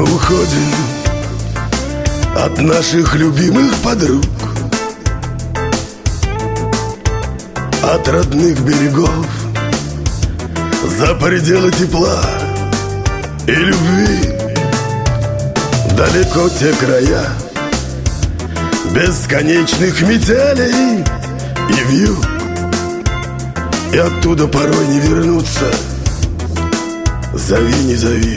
уходим от наших любимых подруг, от родных берегов, за пределы тепла и любви. Далеко те края бесконечных метелей и вьюг, и оттуда порой не вернуться. Зови, не зови.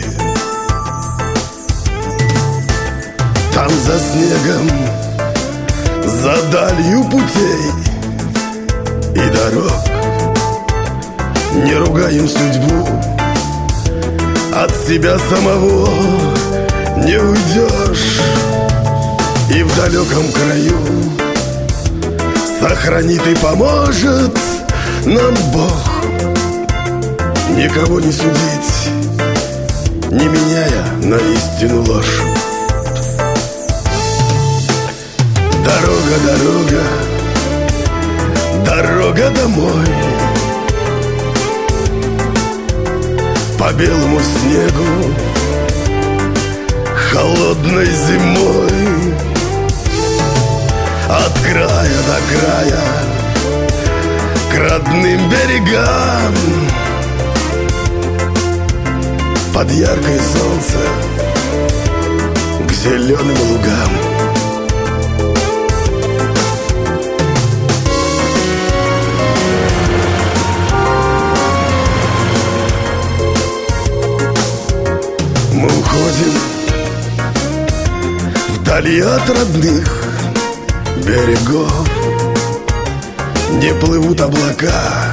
Там за снегом, за далью путей и дорог не ругаем судьбу. От себя самого не уйдешь, и в далеком краю сохранит и поможет нам Бог. Никого не судить, не меняя на истину ложь. Дорога, дорога, дорога домой, по белому снегу, холодной зимой. От края до края, к родным берегам, под яркое солнце, к зеленым лугам. Мы уходим вдали от родных берегов, не плывут облака,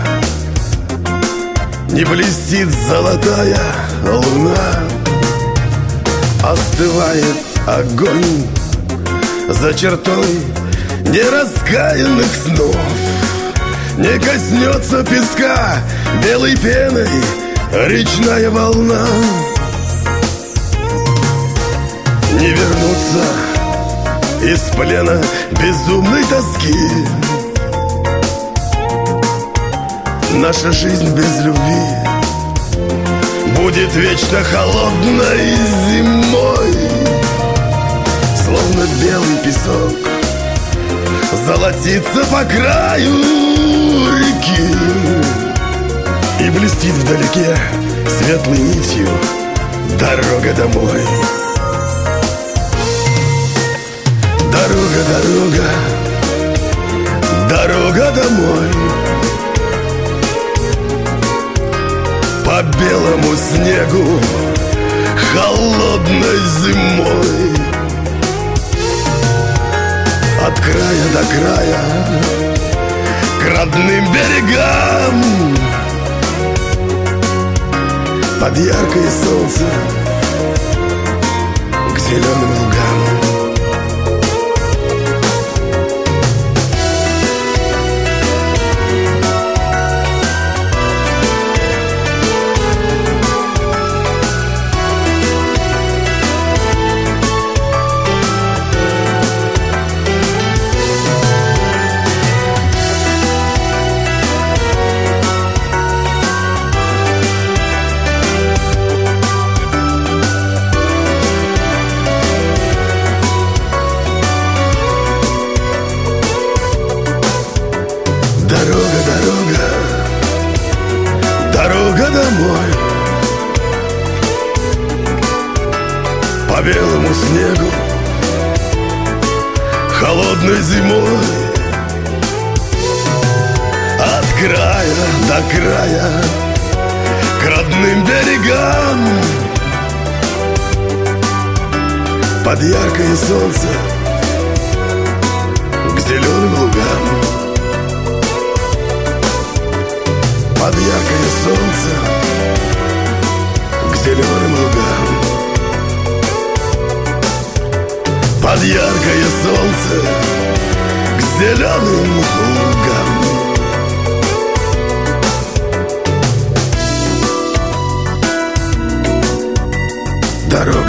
не блестит золотая луна. Остывает огонь за чертой нераскаянных снов. Не коснется песка белой пеной речная волна. Не вернуться из плена безумной тоски. Наша жизнь без любви будет вечно холодной зимой. Словно белый песок золотится по краю реки и блестит вдалеке светлой нитью дорога домой. Дорога, дорога, дорога домой, по белому снегу, холодной зимой. От края до края, к родным берегам, под яркое солнце, к зеленым лугам. Дорога, дорога, дорога домой, по белому снегу, холодной зимой. От края до края, к родным берегам, под яркое солнце, к зеленым лугам. Под яркое солнце, к зеленым лугам. Под яркое солнце, к зеленым лугам. Дорога.